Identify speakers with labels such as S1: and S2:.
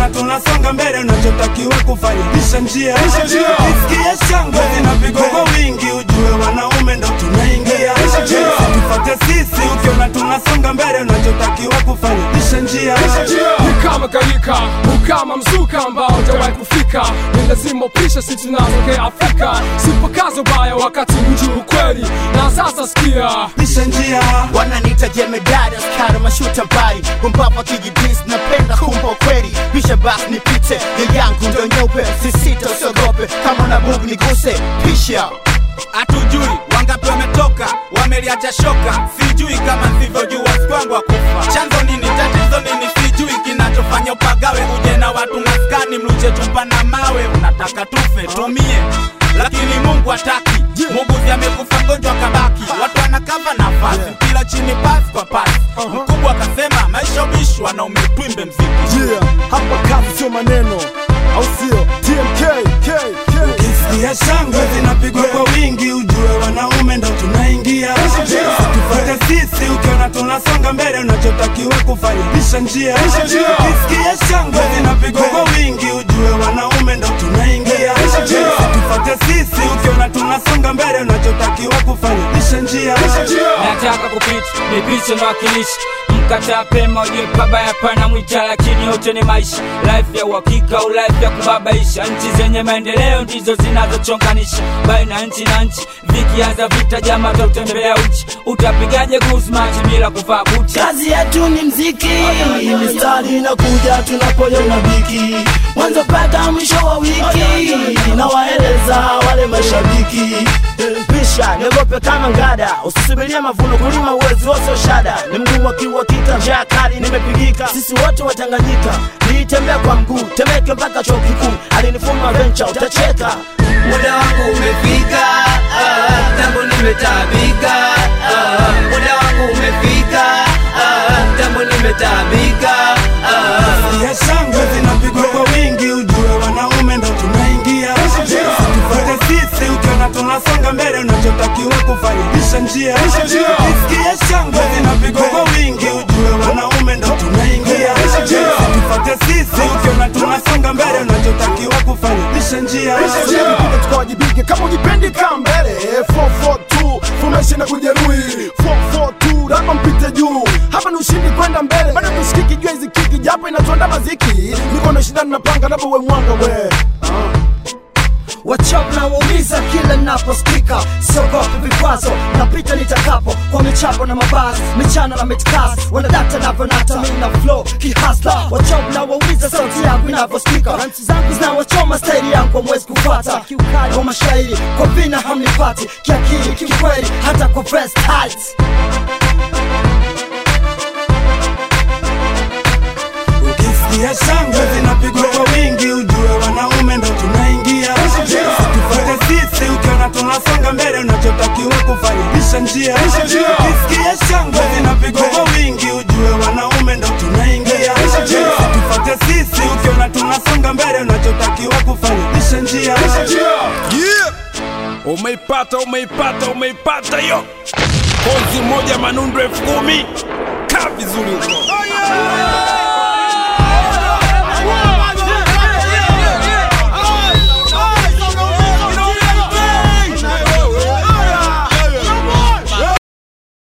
S1: ukiona tunasonga mbele unachotakiwa kufanya pisha njia. Ukisikia shangwe zinapigwa kwa wingi ujue wanaume ndo tunaingia. Tufuate sisi ukiona tunasonga mbele unachotakiwa kufanya pisha njia.
S2: Ni kama gharika, ukama mzuka ambao hujawahi kufika. Ni lazima upisha sisi tunatokea Afrika. Sipo kazo baya wakati hujui ukweli. Na sasa sikia
S1: pisha njia.
S3: Wananiita jemedari askari mashuta mbali. Kumpapa kijibis napenda kumpa ukweli. Pisha basi nipite ya yangu ndo nyeupe. Sisita usiogope kama na bugu niguse pisha.
S4: Hatujui wangapi wametoka wameliacha shoka. Sijui kama sivyojua sikwangu wa kufa. Chanzo nini tatizo nini sijui. Kinachofanya upagawe uje na watu maskani. Mluche chupa na mawe unataka tufe tumie. Lakini Mungu hataki. Mungu amekufa mgonjwa kabaki. Watu wanakava nafasi mpila chini pasi kwa pasi. Mkubwa akasema maisha ubishi wanaume tuimbe mziki.
S5: Hapa kazi sio maneno au sio? TMK
S1: Ukisikia shangwe zinapigwa kwa wingi ujue wanaume ndo tunaingia. Tufuate sisi ukiona tunasonga mbele unachotakiwa kufanya pisha njia. Ukisikia shangwe zinapigwa kwa wingi ujue wanaume ndo tunaingia. Tufuate sisi ukiona tunasonga mbele unachotakiwa kufanya pisha njia.
S6: Nataka kupita nipishe na wakilishi. Mkata pema ujue pabaya pana mwita. Lakini yote ni maisha. Life ya uhakika au life ya kubabaisha. Nchi zenye maendeleo ndizo zinazochonganisha baina nchi na nchi. Vikianza vita jamaa utembea uchi. Utapigaje guzmachi bila kuvaa buti?
S7: Kazi yetu ni mziki. Mistari inakuja tunapoiona wiki. Mwanzo mpaka mwisho wa wiki. Nawaeleza wale mashabiki. Pisha niogope kama ngada. Usisubirie mavuno kulima uwezi wose shada. Ni mgumu wakiwa kika njaa kali nimepigika. Sisi wote watanganyika. Nitembea kwa mguu Temeke mpaka chuo kikuu. Alinifuma venture utacheka.
S8: Muda wangu umefika, tangu nimetabika. Muda wangu umefika, tangu nimetabika.
S1: Ya shangwe zinapigwa kwa wingi ujue wanaume ndo tunaingia. Tufuate sisi ukiona tunasonga mbele unachotakiwa kufanya pisha njia. Ukisikia shangwe zinapigwa kwa wingi ujue wanaume ndo tunaingia. Tufuate sisi ukiona tunasonga mbele unachotakiwa kufanya pisha njia.
S5: Tukawajibike kama ujipendi kaa mbele. 442 formation na kujeruhi. 442 rapa mpite juu. Hapa ni ushindi kwenda mbele. Bado tushikiki jua hizi kiki japo inatuanda maziki. Mikono shindani napanga napo we mwanga we.
S7: Wachop na waumiza kila naposikika. Siogopi vikwazo, napita nitakapo. Kwa michapo na mabasi, michana na mitkas. Wanadata na vonata, mina flow kihasla. Wachop na waumiza sauti yangu inavyosikika. Ransi zangu zinawachoma staili yangu kwa mwezi kufuata. Kiukali kwa mashairi, kwa vina hamnipati. Kiakili, kikweli, hata kwa press tight.
S1: Ukisikia shangwe zinapigwa kwa wingi ujue wanaume ndo tunaingia. Tufuate sisi ukiona tunasonga mbele unachotakiwa kufanya pisha njia. Ukisikia shangwe zinapigwa kwa wingi ujue wanaume ndo tunaingia. Tufuate sisi ukiona tunasonga mbele unachotakiwa kufanya pisha njia.
S9: Umeipata yo. Kozi moja manundu 10,000. Kaa vizuri huko.